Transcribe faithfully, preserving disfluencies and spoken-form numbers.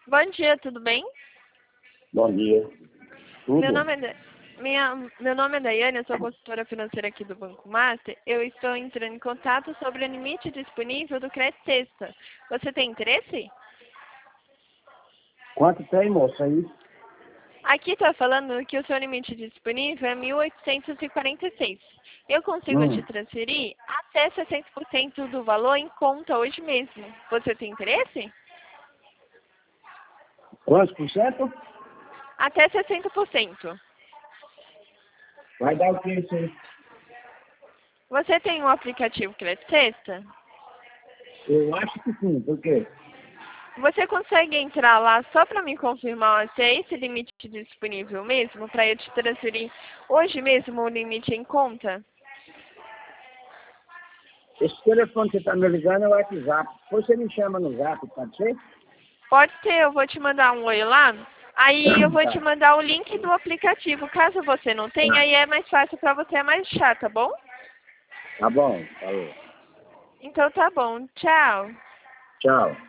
Bom dia, tudo bem? Bom dia. Tudo? Meu nome é, Da- minha, meu nome é Daiane, eu sou consultora financeira aqui do Banco Master. Eu estou entrando em contato sobre o limite disponível do crédito Sexta. Você tem interesse? Quanto tem, moça, aí? Aqui está falando que o seu limite disponível é mil oitocentos e quarenta e seis. Eu consigo te Hum. transferir até sessenta por cento do valor em conta hoje mesmo. Você tem interesse? Quantos por cento? Até sessenta por cento. Vai dar o que isso aí? Você tem um aplicativo Crédito Sexta? Eu acho que sim, por quê? Você consegue entrar lá só para me confirmar se é esse limite disponível mesmo, para eu te transferir hoje mesmo o limite em conta? Esse telefone que você está me ligando é o WhatsApp. Depois você me chama no Zap, pode ser? Pode ser, eu vou te mandar um oi lá. Aí eu vou te Tá. mandar o link do aplicativo. Caso você não tenha, Tá. aí é mais fácil para você, é mais chato, tá bom? Tá bom, falou. Então tá bom. Tchau. Tchau.